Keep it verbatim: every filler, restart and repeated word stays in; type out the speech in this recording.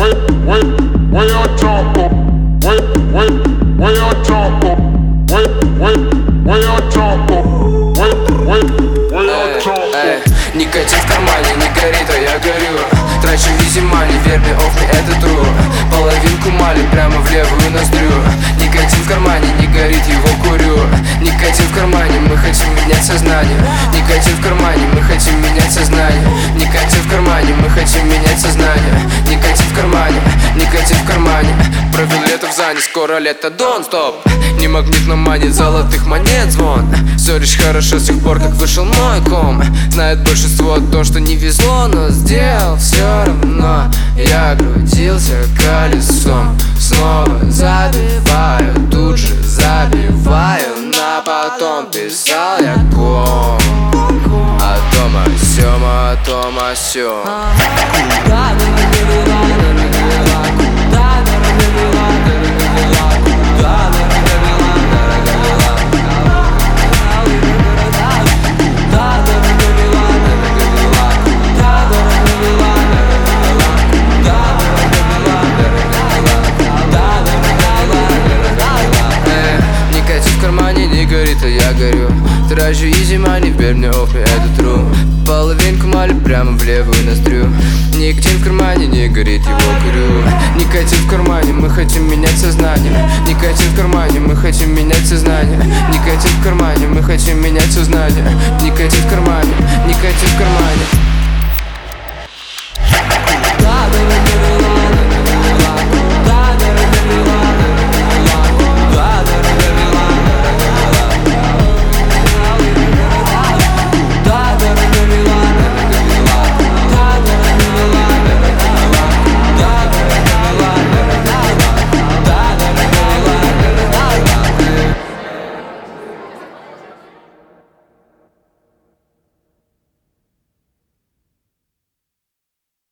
way, way, way on top of, way, way, way on top of, way, way, way on top of, way, way, way on top of. Никотин в кармане не горит, а я горю. Трачу изи мани, верный офф, мне это true. Половинку мали прямо в левую ноздрю. Никотин в кармане не горит, его курю. Никотин в кармане, мы хотим менять сознание. Никотин в кармане, мы хотим менять сознание. Никотин в кармане, мы хотим менять сознание. Никотин в кармане, никотин в кармане. Провел лето в зане, скоро лето, don't stop. Не магнит, но манит золотых монет звон. Все лишь хорошо с тех пор, как вышел мой ком. Знает большинство о том, что не везло, но сделал все равно. Я крутился колесом, снова забиваю, тут же забиваю. На потом писал я ком о том, о сём, о том, о сём. Куда меня довела, довела, куда меня довела, довела, куда меня довела, довела, куда меня довела, довела, куда меня довела, довела, куда меня довела, довела. Никотин в кармане не горит, а я горю. Трачу изи мани, верь мне офф, мне это true. Половинку мали прямо в левую ноздрю. Никотин в кармане не горит, его курю. Никотин в кармане, мы хотим менять сознание. Никотин в кармане, мы хотим менять сознание. Никотин в кармане, мы хотим менять сознание. Никотин в